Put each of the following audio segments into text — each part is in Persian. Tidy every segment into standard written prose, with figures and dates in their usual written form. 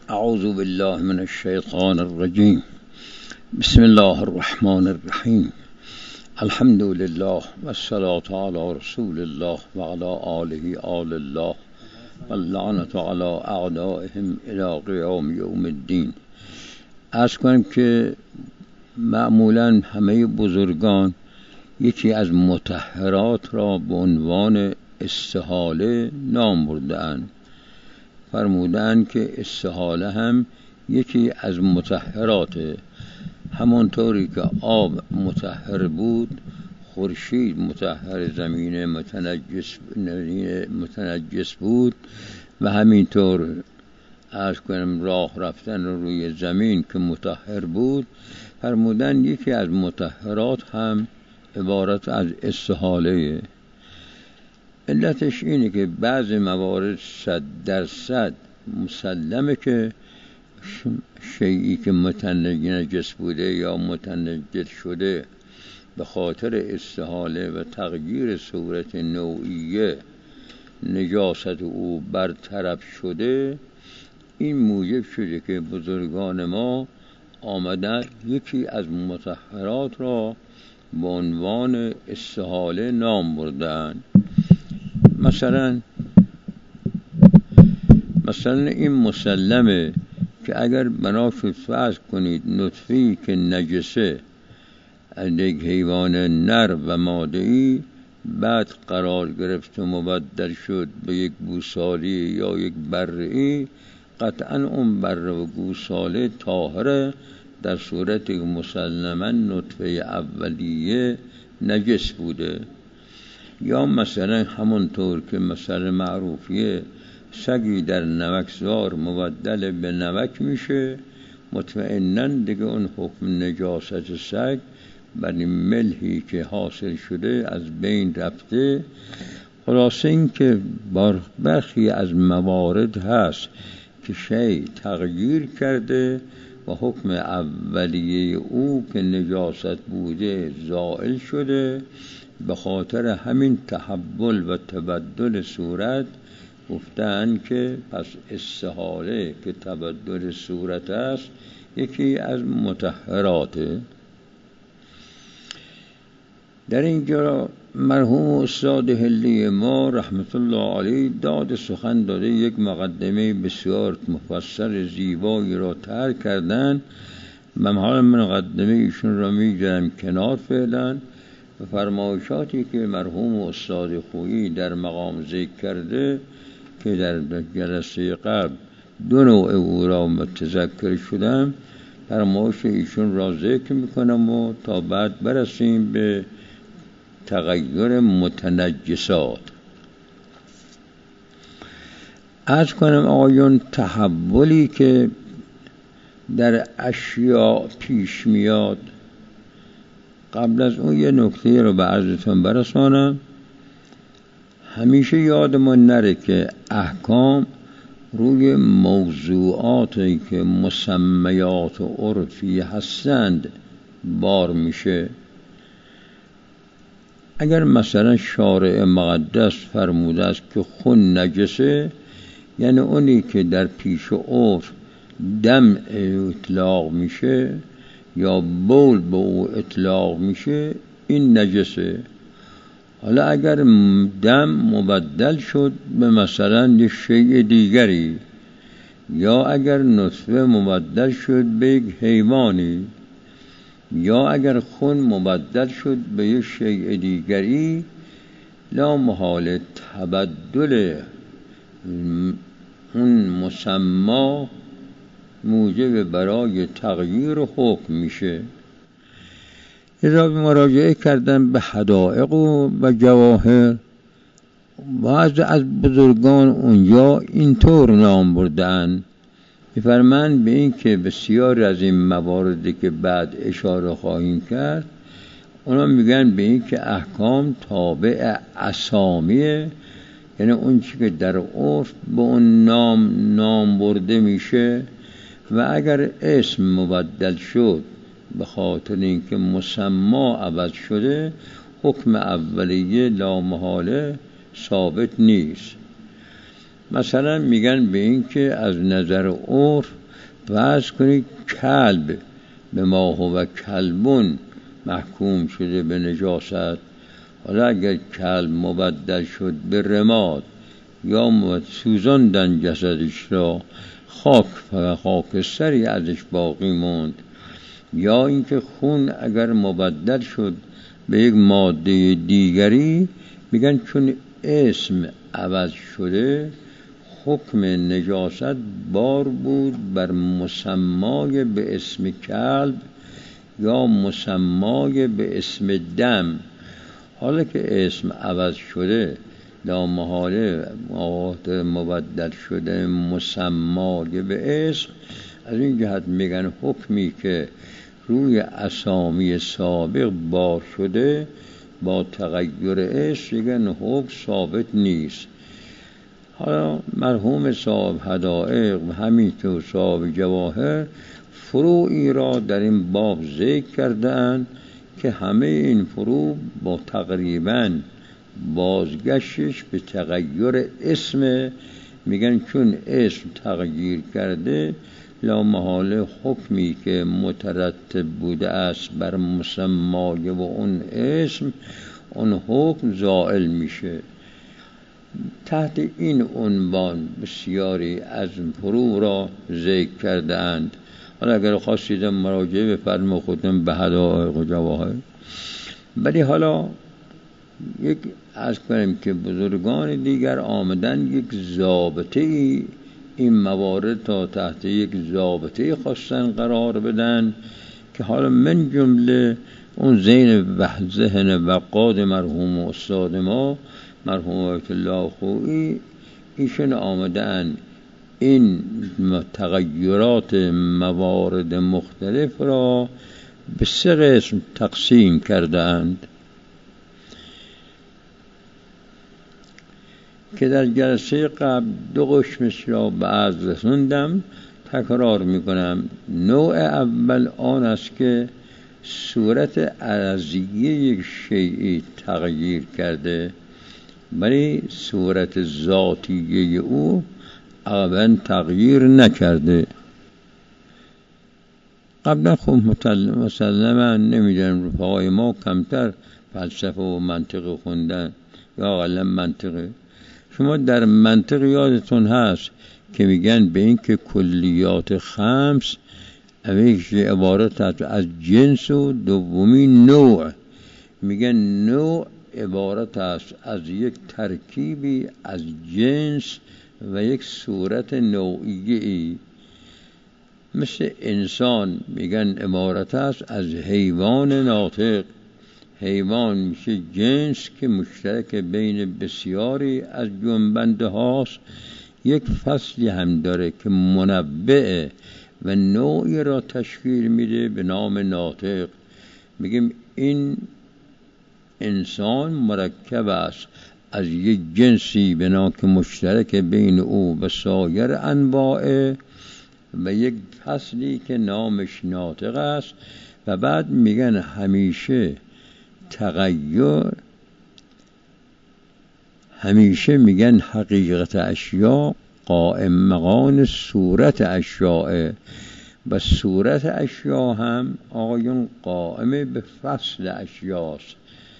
اعوذ بالله من الشیطان الرجیم. بسم الله الرحمن الرحیم. الحمد لله و الصلاة علی رسول الله و علی آله آل الله و اللعنة علی اعدائهم الی قیام یوم الدین. عرض کنم که معمولا همه بزرگان یکی از مطهرات را به عنوان استحاله نام برده‌اند. فرمودند که استحاله هم یکی از مطهراته. همانطوری که آب مطهر بود، خورشید مطهر، زمین متنجس بود و همینطور عرض کنم راه رفتن روی زمین که مطهر بود. فرمودند یکی از مطهرات هم عبارت از استحاله. علتش اینه که بعض موارد 100% مسلمه که شیئی که متنجس بوده یا متنجس شده به خاطر استحاله و تغییر صورت نوعیه نجاست او برطرف شده، این موجب شده که بزرگان ما آمدن یکی از مطهرات را به عنوان استحاله نام بردن. مثلا این مسلمه که اگر بنا شد فرض کنید نطفه‌ای که نجسه از یک حیوان نر و ماده‌ای بعد قرار گرفت و مبدل شد به یک گوساله یا یک بره‌ای، قطعا اون بره و گوساله طاهره، در صورت که مسلما نطفه اولیه نجس بوده. یا مثلا همونطور که مثلا معروفیه سگی در نمکزار مبدل به نمک میشه، مطمئناً دیگه اون حکم نجاست سگ برای ملحی که حاصل شده از بین رفته. خلاصه این که برخی از موارد هست که شیء تغییر کرده و حکم اولیه او که نجاست بوده زائل شده. به خاطر همین تحول و تبدل صورت گفتن که پس استحاله که تبدل صورت است یکی از مطهراته. در اینجا مرحوم استاد حلی ما رحمت الله علیه داد سخن داده، یک مقدمه بسیار مفصل زیبایی را طرح کردن. من حالا مقدمه ایشون را میگذارم کنار فعلا و فرمایشاتی که مرحوم استاد خویی در مقام ذکر کرده که در جلسه قبل 2 نوع او را متذکر شدم، فرمایش ایشون را ذکر میکنم و تا بعد برسیم به تغییر متنجسات. عرض کنم آقایون، تحولی که در اشیاء پیش میاد، قبل از اون یه نکته رو به عرضتون برسانم. همیشه یادمون نره که احکام روی موضوعاتی که مسمیات و عرفی هستند بار میشه. اگر مثلا شارع مقدس فرموده است که خون نجسه، یعنی اونی که در پیش و عرف دم اطلاق میشه یا بول به او اطلاق میشه، این نجسه. حالا اگر دم مبدل شد به مثلا یک شیء دیگری، یا اگر نطفه مبدل شد به یک حیوانی، یا اگر خون مبدل شد به یک شیء دیگری، لا محال تبدل اون مسما موجب برای تغییر حکم میشه. اذا مراجعه کردن به حدائق و جواهر، بعض از بزرگان اونجا اینطور نام بردن، می‌فرمایند به این که بسیار از این مواردی که بعد اشاره خواهیم کرد، اونا میگن به این که احکام تابع اسامیه، یعنی اون چی که در عرف به اون نام برده میشه و اگر اسم مبدل شد به خاطر اینکه مسما عوض شده، حکم اولیه لا محاله ثابت نیست. مثلا میگن به این که از نظر عرف فرض کنید کلب به ما هو کلبون محکوم شده به نجاست. حالا اگر کلب مبدل شد به رماد یا سوزاندن جسدش را، خاکستری ازش باقی موند، یا اینکه خون اگر مبدل شد به یک ماده دیگری، میگن چون اسم عوض شده حکم نجاست بار بود بر مسمای به اسم کلب یا مسمای به اسم دم. حالا که اسم عوض شده لا محاله مبدل شده مسمای به اسم، از این جهت میگن حکمی که روی اسامی سابق بار شده با تغییر اسم میگن حکم ثابت نیست. حالا مرحوم صاحب حدائق و همینطور صاحب جواهر فروعی را در این باب ذکر کردند که همه این فروع با تقریباً بازگشتش به تغییر اسم، میگن چون اسم تغییر کرده لا محاله حکمی که مترتب بوده است بر مسمای و اون اسم، اون حکم زائل میشه. تحت این عنوان بسیاری از فروع را ذکر کرده اند. حالا اگر خواستید مراجعه بفرمایید خودم به حدائق و جواهر. ولی حالا یک عرض کنیم که بزرگان دیگر آمدن یک ضابطه ای این موارد تا تحت یک ضابطه خواستن قرار بدن که حالا من جمله اون ذهن وقاد مرحوم استاد ما مرحوم آیت الله خویی، ایشون آمدن این تغییرات موارد مختلف را به 3 قسم تقسیم کردند که در جلسه قبل 2 قسمش را به عرض رسوندم. تکرار میکنم. نوع اول آن است که صورت عرضیه یک شیئی تغییر کرده ولی صورت ذاتیه او ابداً تغییر نکرده. قبلا خب مسلما نمیدونم رفقای ما کمتر فلسفه و منطق خوندن یا اقلا منطقه. شما در منطق یادتون هست که میگن به این که کلیات 5 اولیش عبارت از جنس و دومی نوع، میگن نوع عبارت است از یک ترکیبی از جنس و یک صورت نوعیه ای. مثل انسان میگن عبارت است از حیوان ناطق. حیوان میشه جنس که مشترک بین بسیاری از جنبنده هاست، یک فصلی هم داره که منبع و نوعی را تشکیل میده به نام ناطق. میگیم این انسان مرکب است از یک جنسی بنا که مشترک بین او و سایر انواع و یک فصلی که نامش ناطق است. و بعد میگن همیشه تغییر، همیشه میگن حقیقت اشیاء قائم مقام صورت اشیاء و صورت اشیاء هم آقایون قائم به فصل اشیاست.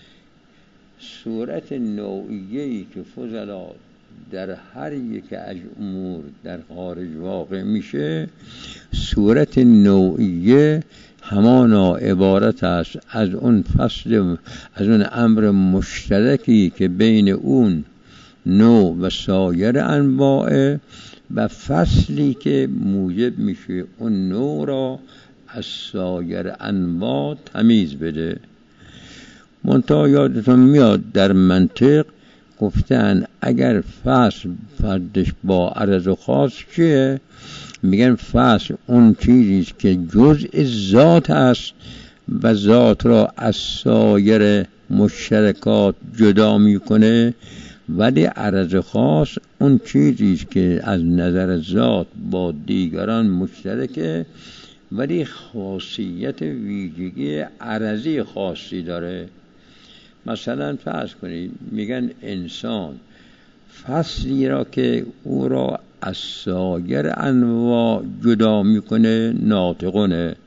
صورت نوعیه‌ای که فضلا در هر یک از امور در خارج واقع میشه، صورت نوعیه همانا عبارت است از اون فصل، از اون امر مشترکی که بین اون نوع و سایر انواع و فصلی که موجب میشه اون نوع را از سایر انواع تمیز بده. منتها یادتون میاد در منطق گفتن اگر فصل فردش با عرض و خاص چیه؟ میگن فصل اون چیزیست که جزء ذات است و ذات را از سایر مشترکات جدا میکنه، ولی عرض خاص اون چیزیست که از نظر ذات با دیگران مشترکه ولی خاصیت ویژگی عرضی خاصی داره. مثلا فرض کنید میگن انسان فصلی را که او را از سایر انواع جدا میکنه ناطقونه.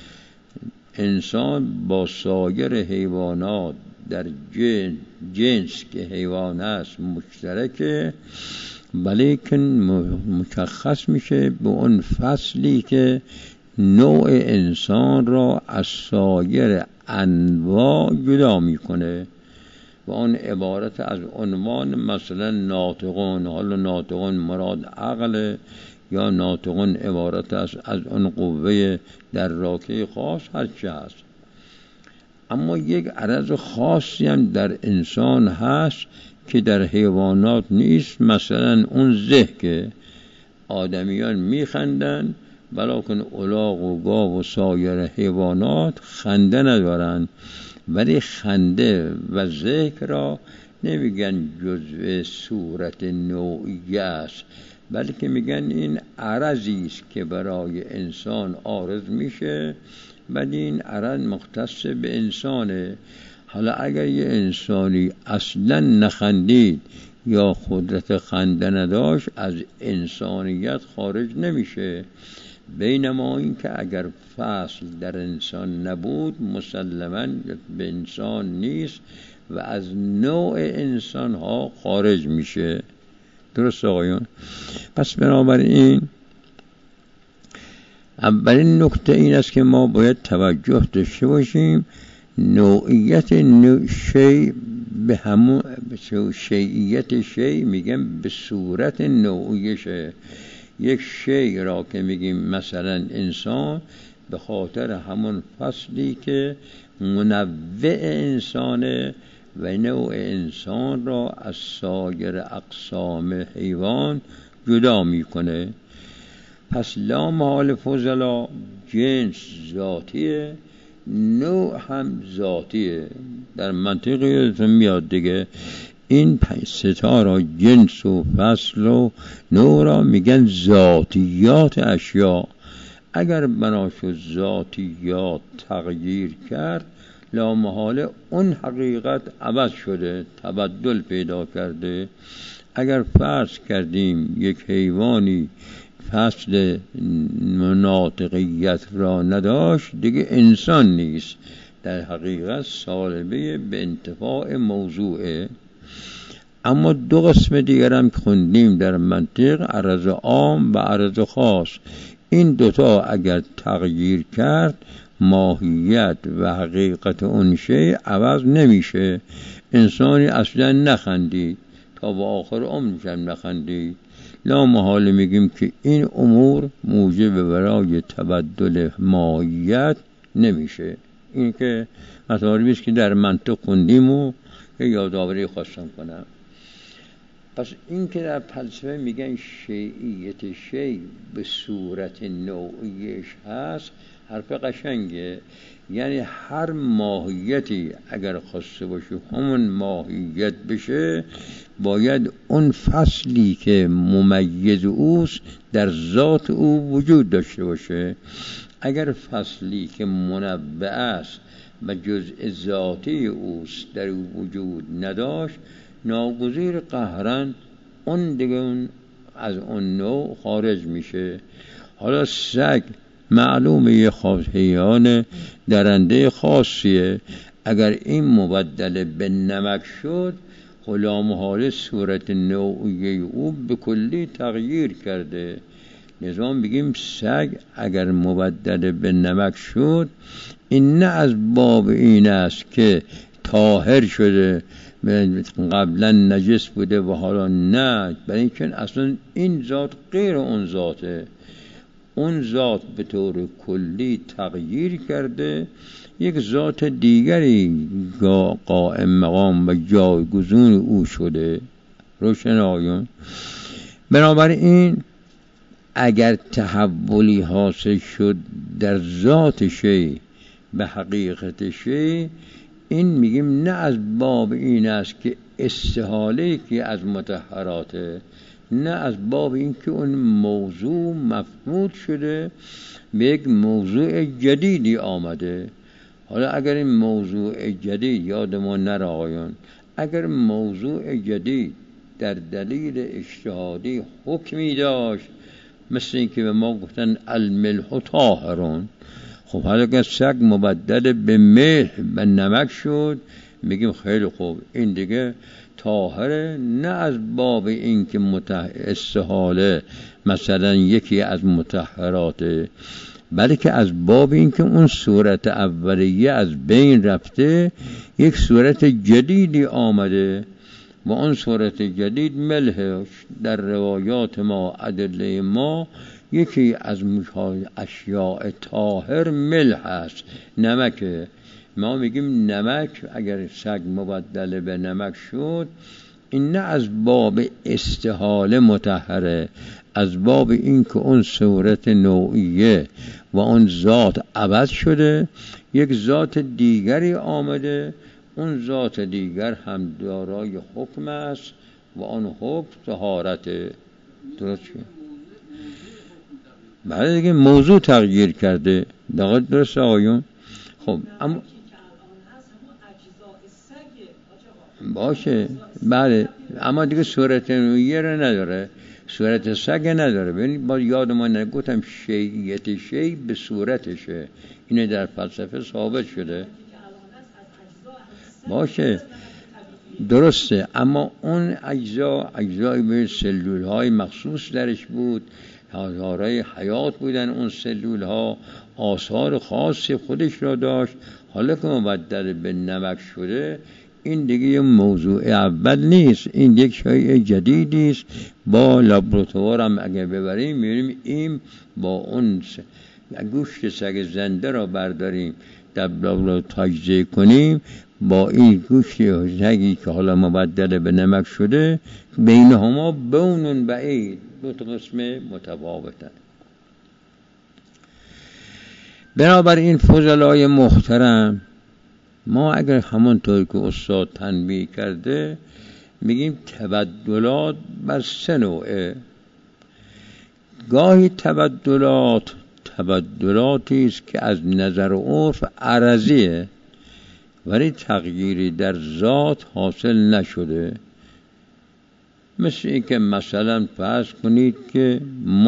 انسان با سایر حیوانات در جنس که حیوان است مشترکه، ولیکن مشخص میشه به اون فصلی که نوع انسان را از سایر انواع جدا میکنه و اون عبارت از عنوان مثلا ناطقون. حالا ناطقون مراد عقل یا ناطقون عبارت است از اون قوه در راکه خاص، هر چه هست. اما یک عرض خاصی هم در انسان هست که در حیوانات نیست. مثلا اون زه که آدمیان میخندن، بلکن الاغ و گاو و سایر حیوانات خنده ندارن، ولی خنده و ذکر را نمیگن جزء صورت نوعی است، بلکه میگن این عرضی است که برای انسان عارض میشه، ولی این عرض مختص به انسانه. حالا اگر یه انسانی اصلا نخندید یا قدرت خنده نداشت، از انسانیت خارج نمیشه. بینما این که اگر فصل در انسان نبود مسلماً به انسان نیست و از نوع انسان ها خارج میشه. درست آقایون؟ پس بنابراین اولین نکته این است که ما باید توجه داشته باشیم نوعیت شی به همون شیعیت شی میگم به صورت نوعیشه. یک شی را که میگیم مثلا انسان، به خاطر همون فصلی که منوع انسانه و نوع انسان را از سایر اقسام حیوان جدا میکنه. پس لا محال فضلا جنس ذاتیه، نوع هم ذاتیه. در منطق یادتون میاد دیگه، این ستا را جنس و فصل و نوع را میگن ذاتیات اشیا. اگر بناشد ذاتیات تغییر کرد، لا محاله اون حقیقت عوض شده، تبدل پیدا کرده. اگر فرض کردیم یک حیوانی فصل ناطقیت را نداشت، دیگه انسان نیست، در حقیقت سالبه به انتفاع موضوعه. اما دو قسم دیگر هم خوندیم در منطق، عرض عام و عرض خاص. این دوتا اگر تغییر کرد، ماهیت و حقیقت اون شی عوض نمیشه. انسانی اصلا نخندید تا به آخر عمرش هم نخندید، لا محاله میگیم که این امور موجب برای تبدل ماهیت نمیشه. این که مطالبی است که در منطق خوندیم و یادآوری خواستم کنم. پس این که در فلسفه میگن شیعیت شی به صورت نوعیش هست، حرف قشنگه. یعنی هر ماهیتی اگر خواسته باشه همون ماهیت بشه، باید اون فصلی که ممیز اوست در ذات او وجود داشته باشه. اگر فصلی که منبع است و جزء ذاتی اوست در او وجود نداشت، ناگزیر قهرن اون دیگه از اون نوع خارج میشه. حالا سگ معلومه یه حیوان درنده خاصیه، اگر این مبدل به نمک شد، لا محاله صورت نوعی او به کلی تغییر کرده. نظام بگیم سگ اگر مبدل به نمک شد، این نه از باب این است که طاهر شده، قبلا نجس بوده و حالا نه، برای اینکه اصلا این ذات غیر اون ذاته. اون ذات به طور کلی تغییر کرده، یک ذات دیگری قائم مقام و جایگزین او شده. روشن آیون؟ بنابراین اگر تحولی حاصل شد در ذات شی به حقیقت شی، این میگیم نه از باب این است که استحاله که از مطهراته، نه از باب این که اون موضوع مفقود شده به یک موضوع جدیدی آمده. حالا اگر این موضوع جدید، یادمون نره آقایان، اگر موضوع جدید در دلیل اجتهادی حکمی داشت، مثل این که به ما گفتن الملح طاهرون. خب حالا که سگ مبدل به ملح و نمک شد، میگیم خیلی خوب این دیگه طاهره، نه از باب این که استحاله مثلا یکی از مطهراته، بلکه از باب این که اون صورت اولیه از بین رفته، یک صورت جدیدی آمده و اون صورت جدید ملح. در روایات ما ادله ما یکی از اشیاء طاهر ملح است، نمکه. ما میگیم نمک اگر سگ مبدل به نمک شد، این نه از باب استحاله مطهره، از باب این که اون صورت نوعیه و اون ذات عوض شده، یک ذات دیگری آمده، اون ذات دیگر هم دارای حکم است و اون حکم طهارت. درست شد؟ بعد دیگه موضوع تغییر کرده. درست آقایون؟ خب اما باشه، بله، اما دیگه صورت نوعیه رو نداره، صورت سگ نداره. ببینید با یادمان نگفتم شیعیت شیع به صورتشه، اینه در فلسفه ثابت شده. باشه درسته، اما اون اجزای به سلول های مخصوص درش بود، آثارهای حیات بودن، اون سلول ها آثار خاص خودش را داشت. حالا که مبدل به نمک شده، این دیگه یه موضوع اول نیست، این یک شیء جدیدی است. با لابراتوار هم اگه ببریم می‌بینیم این با اون گوشت سگ زنده را برداریم در لابراتوار تجزیه کنیم، با این گوشت سگی که حالا مبدل به نمک شده، بینهما بون بعید، دو تا قسم متفاوتن. بنابراین فضلای محترم، ما اگر همونطور که استاد تنبیه کرده میگیم تبدلات بر سه نوعه. گاهی تبدلاتی است که از نظر عرف عرضیه، ولی تغییری در ذات حاصل نشده. مثل این که مثلا فرض کنید که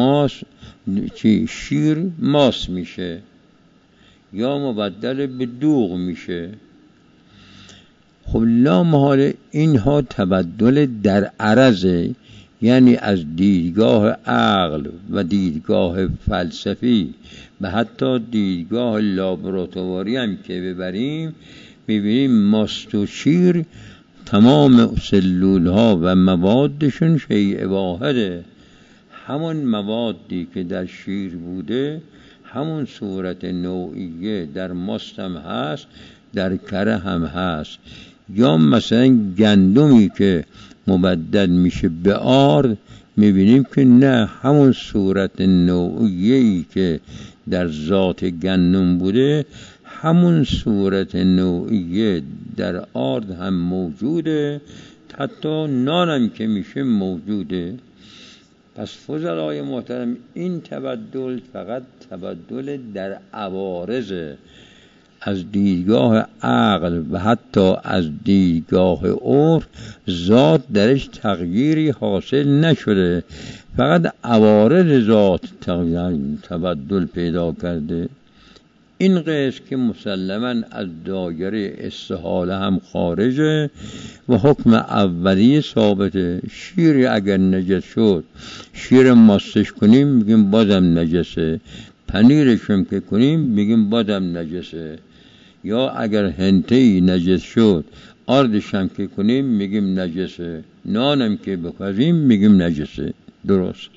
شیر ماس میشه یا مبدل به دوغ میشه. خب لا محاله اینها تبدل در عرضه، یعنی از دیدگاه عقل و دیدگاه فلسفی و حتی دیدگاه لابراتواری هم که ببریم، میبینیم ماست و شیر تمام سلول ها و موادشون شیء واحده. همون موادی که در شیر بوده، همون صورت نوعیه در ماست هم هست، در کره هم هست. یا مثلا گندمی که مبدل میشه به آرد، میبینیم که نه، همون صورت نوعیه‌ای که در ذات گندم بوده، همون صورت نوعیه در آرد هم موجوده، حتی نان هم که میشه موجوده. پس فضلای محترم، این تبدل فقط تبدل در عوارضه، از دیدگاه عقل و حتی از دیدگاه عرف ذات درش تغییری حاصل نشده، فقط عوارض ذات تبدل پیدا کرده. این قسم که مسلماً از دایره استحاله هم خارجه و حکم اولی ثابته. شیر اگر نجس شد، شیر ماستش کنیم میگیم بازم نجسه، پنیرش هم که کنیم میگیم بازم نجسه. یا اگر هنتهی نجس شد، آردش هم که کنیم میگیم نجسه، نانم که بخوریم میگیم نجسه. درست؟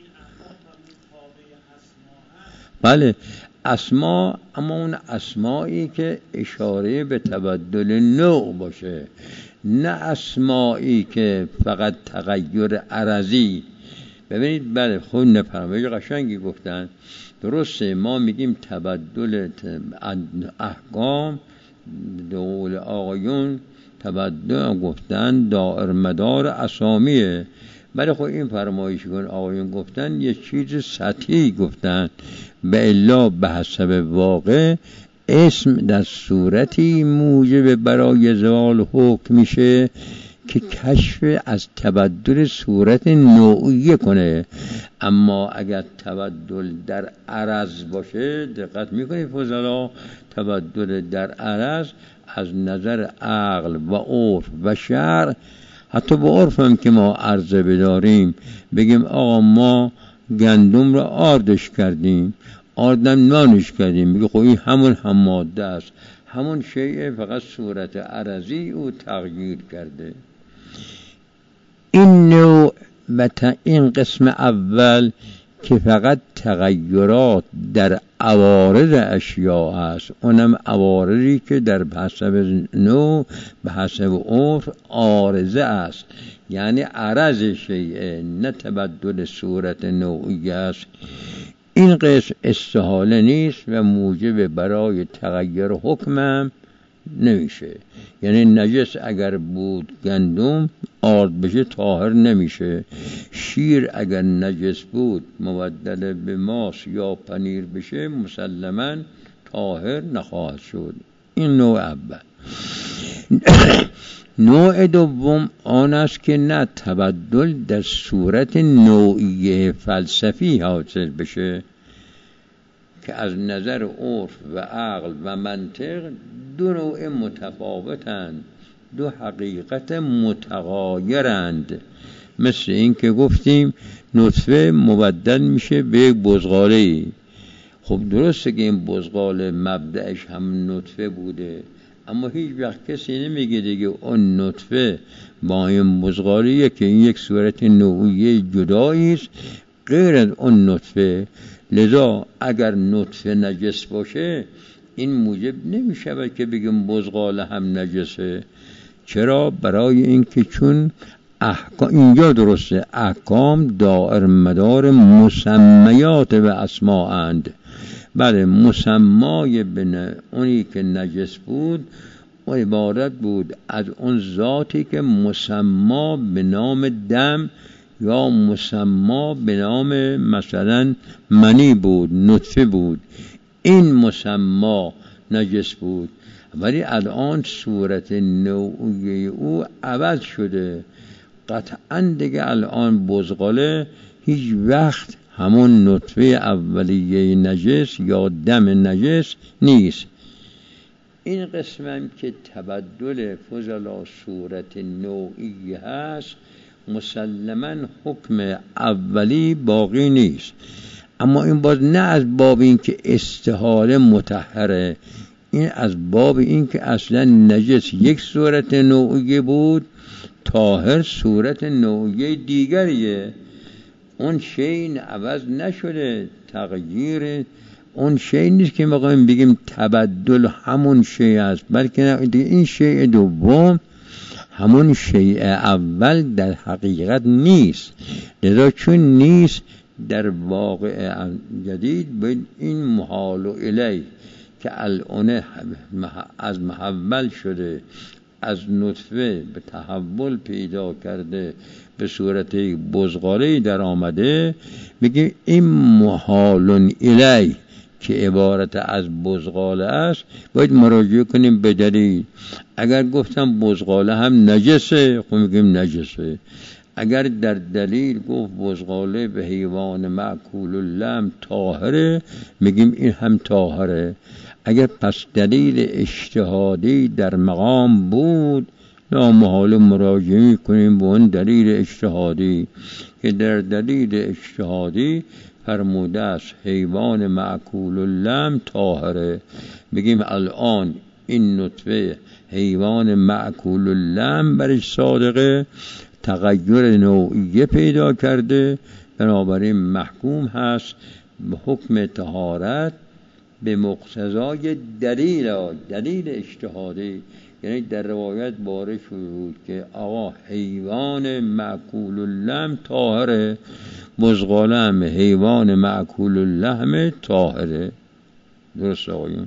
بله، اسما، اما اون اسمایی که اشاره به تبدل نوع باشه، نه اسمایی که فقط تغییر عرضی. ببینید بله، خود نفرمایش قشنگی گفتن. درسته، ما میگیم تبدل احکام، دول آقایون تبدل گفتن دائر مدار اسامیه، ولی خب این فرمایش کن آقایون گفتن یه چیز سطحی گفتن، به الا به حسب واقع اسم در صورتی موجب برای زوال حکم میشه که کشف از تبدل صورت نوعیه کنه. اما اگر تبدل در عرض باشه، دقت میکنید فضلا، تبدل در عرض از نظر عقل و عرف و شرع، حتی با عرف هم که ما عرضه بداریم، بگیم آقا ما گندم رو آردش کردیم، آردم نانش کردیم، بگه خب این همون ماده است، همون شیء، فقط صورت عرضی او تغییر کرده. این نوع این قسم اول که فقط تغییرات در عوارض اشیاء است، اونم عوارضی که در حسب نوع به حسب عرف عارضه است، یعنی عرض شیء، نه تبدل صورت نوعی است. این قسم استحاله نیست و موجب برای تغییر حکمم نمیشه. یعنی نجس اگر بود گندم آرد بشه طاهر نمیشه، شیر اگر نجس بود مبدل به ماست یا پنیر بشه مسلماً طاهر نخواهد شد. این نوع اول. نوع دوم آن است که نه تبدل در صورت نوعیه فلسفی حاصل بشه که از نظر عرف و عقل و منطق دو نوع متفاوتند، دو حقیقت متغایرند. مثل این که گفتیم نطفه مبدل میشه به یک بزغاله‌ای. خب درسته که این بزغاله مبدأش هم نطفه بوده، اما هیچ وقت کسی نمیگه دیگه اون نطفه با این بزغالیه که این یک صورت نوعیه جدایی است غیر از اون نطفه. لذا اگر نطفه نجس باشه این موجب نمیشه که بگیم بزغاله هم نجسه. چرا؟ برای اینکه چون اینجا درسته احکام دائر مدار مسمیات و اسماء اند. بله، مسمای بین اونی که نجس بود و عبارت بود از اون ذاتی که مسما به نام دم یا مسما به نام مثلا منی بود، نطفه بود، این مسما نجس بود. ولی الان صورت نوعی او عوض شده، قطعا دیگه الان بزغاله هیچ وقت همون نطفه اولیه نجس یا دم نجس نیست. این قسمم که تبدل فضلا صورت نوعی هست مسلماً حکم اولی باقی نیست. اما این باز نه از باب این که استحاله مطهره، این از باب این که اصلا نجس یک صورت نوعی بود، طاهر صورت نوعی دیگریه. اون شیء عوض نشده، تغییر اون شیء نیست که میخوایم بگیم تبدل همون شیء است، بلکه این شیء دوم همون شیء اول در حقیقت نیست. لذا چون نیست در واقع جدید باید این محال الیه که الان از محول شده، از نطفه به تحول پیدا کرده، به صورت بزغاله‌ای در آمده، میگه این محال الیه که عبارت از بزغاله است باید مراجعه کنیم به دلیل. اگر گفتم بزغاله هم نجسه، خب میگیم نجسه. اگر در دلیل گفت بزغاله به حیوان مأکول اللحم طاهره، میگیم این هم طاهره. اگر پس دلیل اجتهادی در مقام بود، نامحال مراجعه کنیم به اون دلیل اجتهادی که در دلیل اجتهادی فرموده است حیوان مأکول اللحم طاهره. بگیم الان این نطفه حیوان مأکول اللحم برش صادقه، تغییر نوعیه پیدا کرده، بنابراین محکوم هست به حکم طهارت به مقتضای دلیل اجتهادی. یعنی در روایت باره شد که آقا حیوان مأکول اللحم طاهره، بزغاله هم حیوان مأکول اللحم طاهره. درست آقایون؟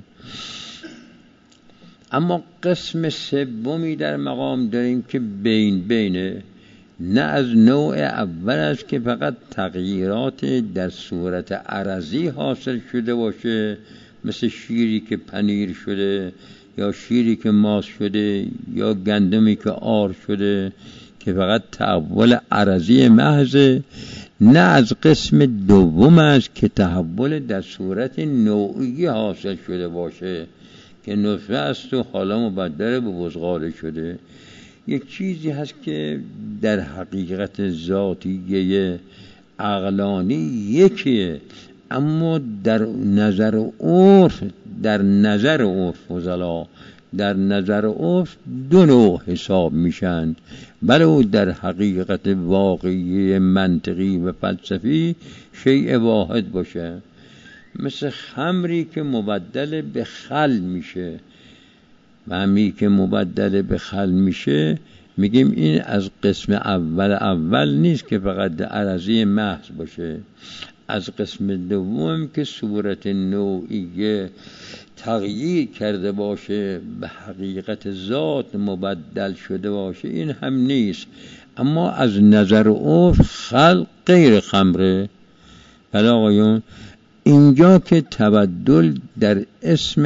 اما قسم سومی در مقام داریم که بینه، نه از نوع اول است که فقط تغییرات در صورت عرضی حاصل شده باشه، مثل شیری که پنیر شده یا شیری که ماس شده یا گندمی که آر شده که فقط تحول عرضی محضه، نه از قسم دوم است که تحول در صورت نوعی حاصل شده باشه که نطفه است و حالا مبدل به بزغاله شده. یک چیزی هست که در حقیقت ذاتیه عقلانی یکیه، اما در نظر عرف فضلا در نظر عرف دو نوع حساب میشن. بلو در حقیقت واقعی منطقی و فلسفی شیء واحد باشه، مثل خمری که مبدل به خل میشه و همی که مبدل به خل میشه میگیم این از قسم اول نیست که فقط عرضی محض باشه، از قسم دوم که صورت نوعی تغییر کرده باشه به حقیقت ذات مبدل شده باشه، این هم نیست. اما از نظر عرف خلق غیر خمره. بله آقایون، اینجا که تبدل در اسم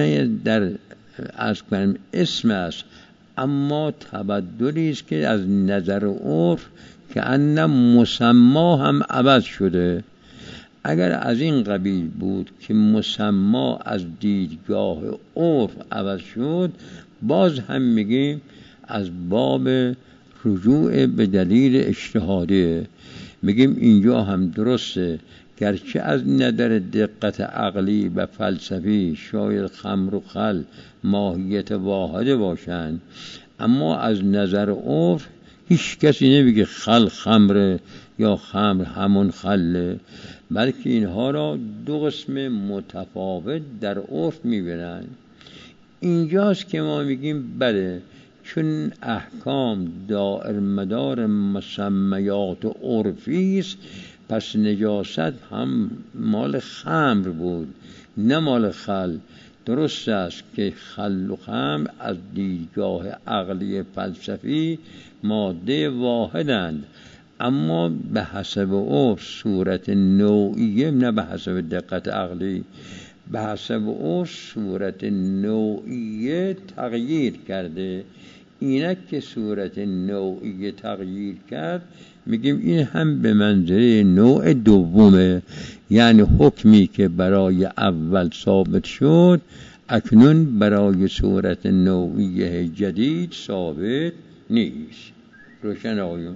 است، اما تبدلی است که از نظر عرف که ان مسما هم عوض شده. اگر از این قبیل بود که مسما از دیدگاه عرف عوض شد، باز هم میگیم از باب رجوع به دلیل اجتهادی. میگیم اینجا هم درسته، گرچه از نظر دقت عقلی و فلسفی شاید خمر و خل ماهیت واحده باشند، اما از نظر عرف هیچ کسی نمیگه خل خمره یا خمر همون خله، بلکه اینها را دو قسم متفاوت در عرف میبینن. اینجاست که ما میگیم بله، چون احکام دائر مدار مسمیات عرفی است، پس نجاست هم مال خمر بود نه مال خل. درست است که خل و خمر از دیدگاه عقلی فلسفی ماده واحدند، اما به حسب عرف صورت نوعیه، نه به حسب دقت عقلی، به حسب عرف صورت نوعیه تغییر کرده. اینک که صورت نوعیه تغییر کرد، میگیم این هم به منزله نوع دومه، یعنی حکمی که برای اول ثابت شد اکنون برای صورت نوعیه جدید ثابت نیست. روشن آقایون؟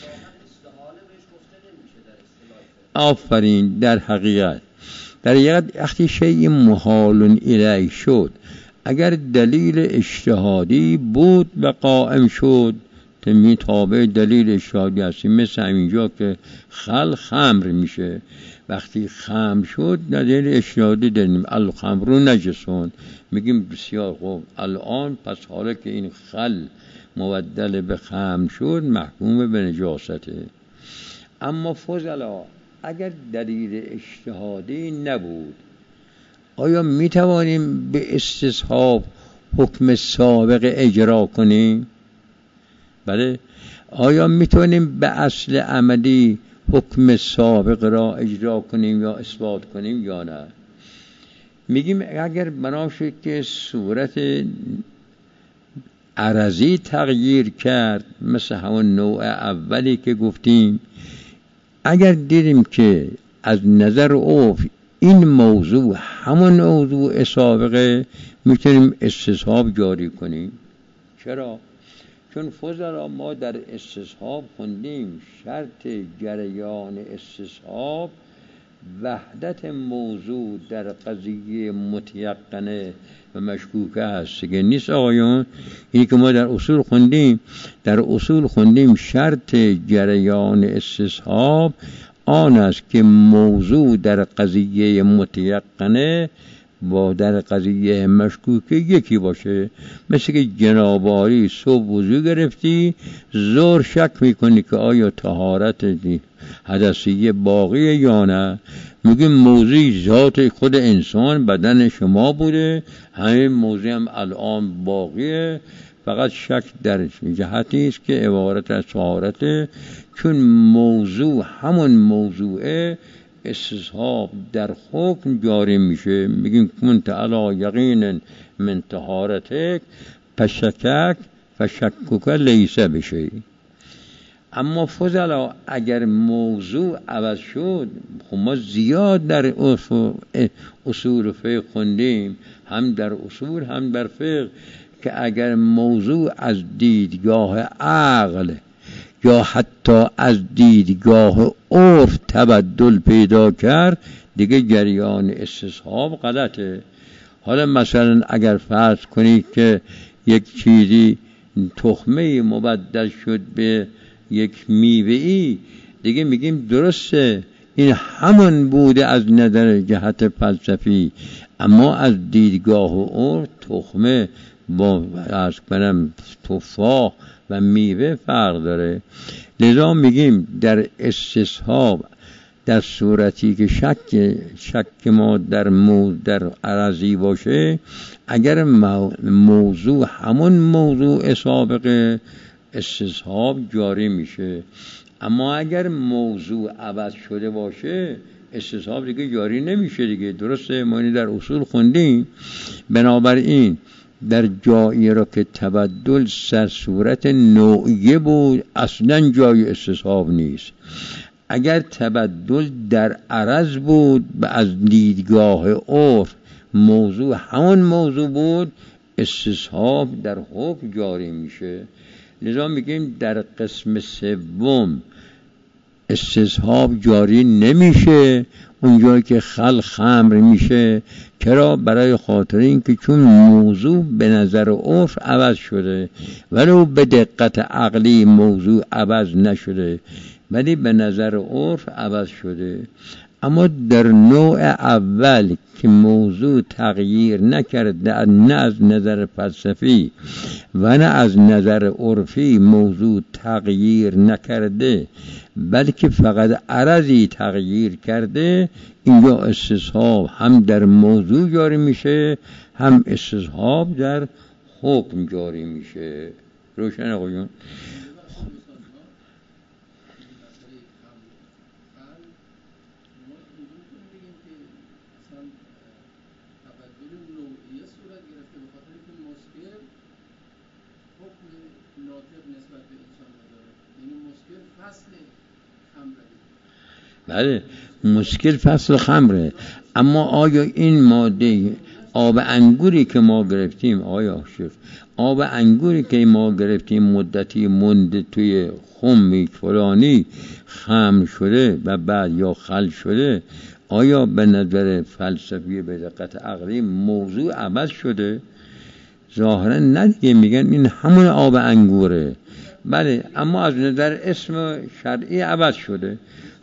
آفرین. در حقیقت وقتی شیء محال الیه شد، اگر دلیل اجتهادی بود و قائم شد می تابع دلیل اجتهادی هستیم، مثل همینجا که خمر میشه، وقتی خمر شد دلیل اجتهادی داریم، الخمر نجسون، میگیم بسیار خوب، الان پس حالا که این خل مبدل به خمر شد محکوم به نجاسته. اما فضلا اگر دلیل اجتهادی نبود، آیا میتوانیم به استصحاب حکم سابق اجرا کنیم؟ بله. آیا میتونیم به اصل عملی حکم سابق را اجرا کنیم یا اثبات کنیم یا نه؟ میگیم اگر بنا شد که صورت عرضی تغییر کرد، مثل همون نوع اولی که گفتیم، اگر دیدیم که از نظر عرف این موضوع همون موضوع سابقه، میتونیم استصحاب جاری کنیم. چرا؟ چون فضلا ما در استصحاب خوندیم شرط جریان استصحاب وحدت موضوع در قضیه متیقنه و مشکوکه هست که نیست آقایون. اینی که ما در اصول خوندیم شرط جریان استصحاب آن است که موضوع در قضیه متیقنه با در قضیه مشکوکه یکی باشه. مثل که جناباری صبح وضو گرفتی، ظهر شک میکنی که آیا طهارت حدثیه باقیه یا نه، میگیم موضوع ذات خود انسان بدن شما بوده، همین موضوع هم الان باقیه، فقط شک در جهتی است که عبارت از طهارته. چون موضوع همون موضوعه، استصحاب در حکم جاری میشه. میگیم کنت علی یقین من طهارتک فشکک لیس بشی. اما فضلا اگر موضوع عوض شد، خب ما زیاد در اصول فقه خوندیم، هم در اصول هم در فقه، که اگر موضوع از دیدگاه عقل یا حتی از دیدگاه عرف تبدل پیدا کرد، دیگه جریان استصحاب غلطه. حالا مثلا اگر فرض کنید که یک چیزی تخمه مبدل شد به یک میوه‌ای، دیگه میگیم درسته این همون بوده از نظر جهت فلسفی، اما از دیدگاه عرف تخمه با تفاح و میوه فرق داره. لذا میگیم در استصحاب در صورتی که شک ما در عرضی باشه، اگر موضوع همون موضوع سابقه، استصحاب جاری میشه. اما اگر موضوع عوض شده باشه، استصحاب دیگه جاری نمیشه دیگه. درسته؟ ما اینو در اصول خوندیم. بنابراین در جایی را که تبدل سر صورت نوعیه بود، اصلا جای استصحاب نیست. اگر تبدل در عرض بود و از دیدگاه عرف موضوع همون موضوع بود، استصحاب در حکم جاری میشه. لذا میگیم در قسم سوم استصحاب جاری نمیشه، اونجایی که خمر میشه. چرا؟ برای خاطر اینکه چون موضوع به نظر عرف عوض شده، ولو به دقت عقلی موضوع عوض نشده، ولی به نظر عرف عوض شده. اما در نوع اول که موضوع تغییر نکرده، نه از نظر فلسفی و نه از نظر عرفی موضوع تغییر نکرده، بلکه فقط عرضی تغییر کرده، اینجا استصحاب هم در موضوع جاری میشه، هم استصحاب در حکم جاری میشه. روشن آقایون؟ بله، مشکل فصل خمره. اما آیا این ماده آب انگوری که ما گرفتیم، آیا شیخ آب انگوری که ما گرفتیم مدتی مونده توی خمی فلانی خمر شده و بعد یا خل شده، آیا به نظر فلسفی به دقت عقلی موضوع عوض شده؟ ظاهرا نه دیگه، میگن این همون آب انگوره. بله، اما از نظر اسم شرعی عوض شده.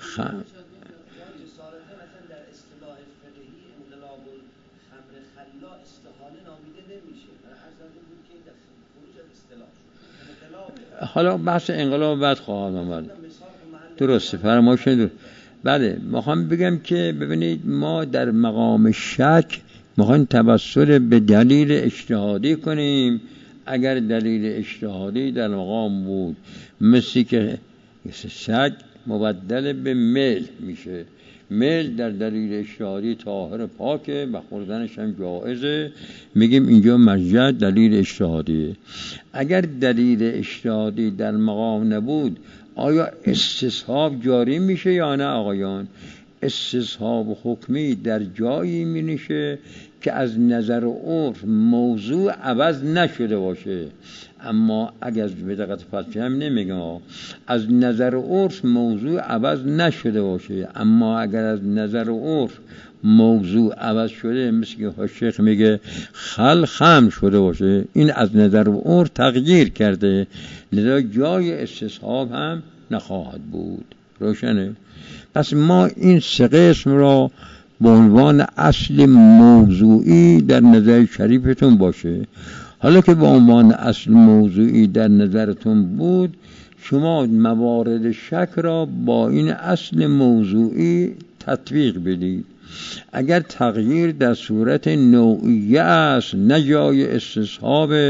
حالا بحث انقلاب بعد خواهد آمد. درسته، فرمایش درست. بله، میخوام بگم که ببینید، ما در مقام شک میخوایم توسل به دلیل اجتهادی کنیم. اگر دلیل اجتهادی در مقام بود، مثل که شک مبدل به میل میشه، میل در دلیل اجتهادی طاهر پاکه و خوردنش هم جائزه، میگیم اینجا مرجع دلیل اجتهادیه. اگر دلیل اجتهادی در مقام نبود، آیا استصحاب جاری میشه یا نه آقایان؟ استصحاب حکمی در جایی میشه که از نظر عرف موضوع عوض نشده باشه. اما اگر به دقت فلسفی هم نمیگم از نظر عرف موضوع عوض نشده باشه، اما اگر از نظر عرف موضوع عوض شده، مثل که شیخ میگه خم شده باشه، این از نظر عرف تغییر کرده، لذا جای استصحاب هم نخواهد بود. روشنه؟ پس ما این سه قسم را به عنوان اصل موضوعی در نظر شریفتون باشه. حالا که به عنوان اصل موضوعی در نظرتون بود، شما موارد شک را با این اصل موضوعی تطبیق بدید. اگر تغییر در صورت نوعیه است، نه جای استصحاب،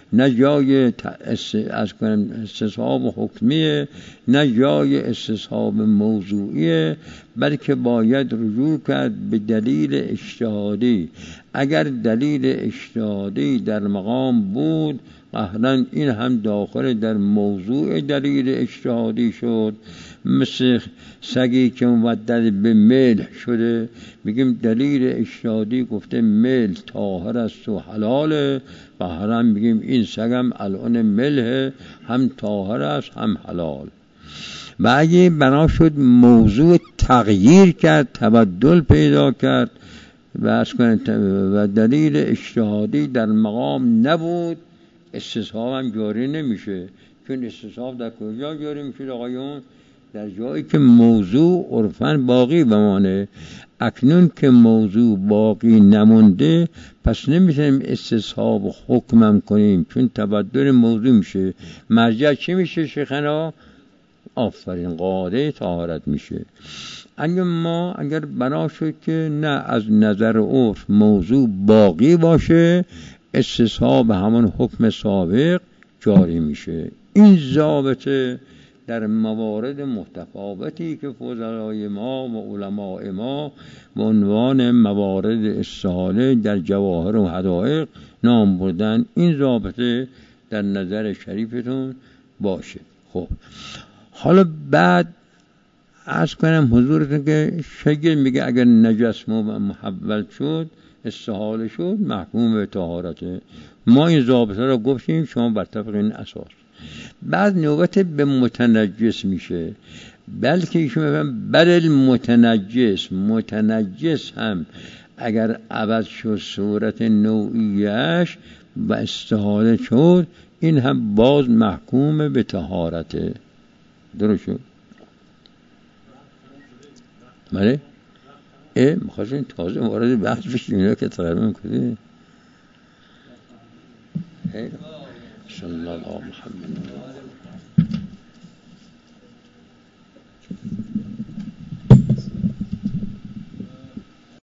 نه جای استصحاب حکمیه، نه جای استصحاب موضوعیه، بلکه باید رجوع کرد به دلیل اجتهادی. اگر دلیل اجتهادی در مقام بود قهراً این هم داخل در موضوع دلیل اجتهادی شد. مثل سگی که مبدل به میل شده، میگیم دلیل اجتهادی گفته میل طاهر است و حلاله، قهراً میگیم این سگم الان مله، هم طاهر است هم حلال. و اگه بنا شد موضوع تغییر کرد، تبدل پیدا کرد و دلیل اجتهادی در مقام نبود، استصحاب هم جاری نمیشه. چون استصحاب در کجا جاری میشه آقایون؟ در جایی که موضوع عرفاً باقی بمانه. اکنون که موضوع باقی نمونده پس نمیتونیم استصحاب حکمم کنیم، چون تبدل موضوع میشه. مرجع چی میشه شیخنا؟ آفرین، قاعده طهارت میشه. اگر بنا شد که نه از نظر عرف موضوع باقی باشه، استصحاب همون حکم سابق جاری میشه. این ضابطه در موارد متفاوتی که فضلای ما و علماء ما به عنوان موارد استحاله در جواهر و حدائق نام بردن، این ضابطه در نظر شریفتون باشه. خب حالا بعد عرض کنم حضورتون که شیخ میگه اگر نجس محول شد، استحاله شد، محکوم به طهارته. ما این ضابطه را گفتیم، شما بر طبق این اساس. بعد نوبت به متنجس میشه، بلکه ایشون میگن بل متنجس هم اگر عوض شد صورت نوعیش و استحاله شد، این هم باز محکوم به طهارته. درست شد؟ بله؟ میخواستیم تازه وارد بحث بشیم، اینا که تقریبا کنید. صلی الله محمد.